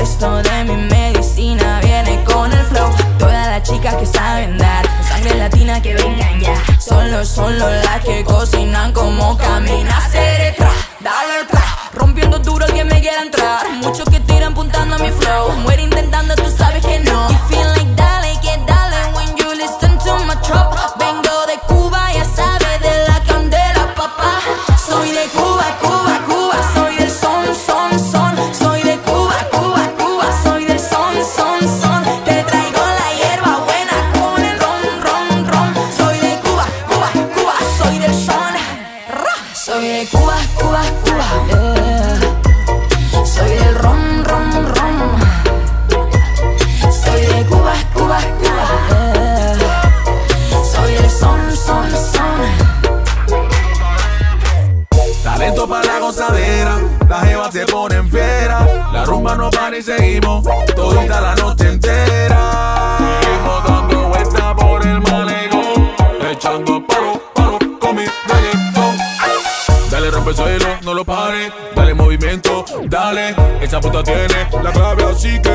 Esto de mi medicina viene con el flow. Todas las chicas que saben dar, sangre latina que vengan ya. Solo las que cocinan como camina. Hacer tra, dale tra, rompiendo duro el que me quiera entrar. Muchos que tiran apuntando a mi flow, muere intentando, tú sabes que no. You feel like dale, que dale when you listen to my trap. Vengo de Cuba, ya sabes, de la candela, papá. Soy de Cuba, Cuba, Cuba, soy del son, son, son. Soy de Cuba, Cuba, Cuba, soy del son, son, son. Te traigo la hierba buena con el ron, ron, ron. Soy de Cuba, Cuba, Cuba, soy del son. Soy de Cuba, Cuba, Cuba, soy del ron, ron, ron. Soy de Cuba, Cuba, Cuba, soy del son, son, son. Talento para la gozadera, las jevas se ponen fiera. La rumba no para y seguimos todita la noche entera. Seguimos dando vueltas por el malecón, echando palo, palo con mi reggaetón. Dale, rompe el suelo, no lo pares. Dale movimiento, dale, esa puta tiene la clave, así que